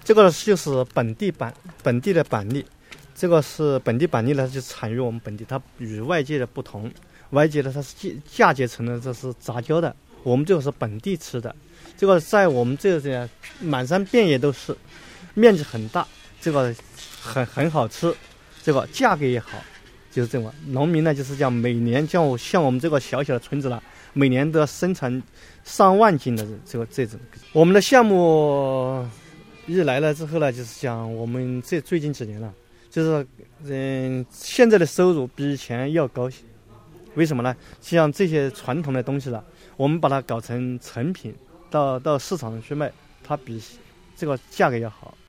这个就是本地的板栗，这个是本地板栗呢，就产于我们本地，它与外界的不同。外界的它是嫁接成的，这是杂交的，我们这个是本地吃的。这个在我们这些满山遍野都是，面积很大，这个很好吃，这个价格也好，就是这个。农民呢，就是讲每年像我们这个小小的村子了，每年都要生产上万斤的这种。我们的项目一来了之后呢，就是讲我们最近几年了，就是现在的收入比以前要高些。为什么呢？像这些传统的东西了，我们把它搞成成品，到市场上去卖，它比这个价格要好。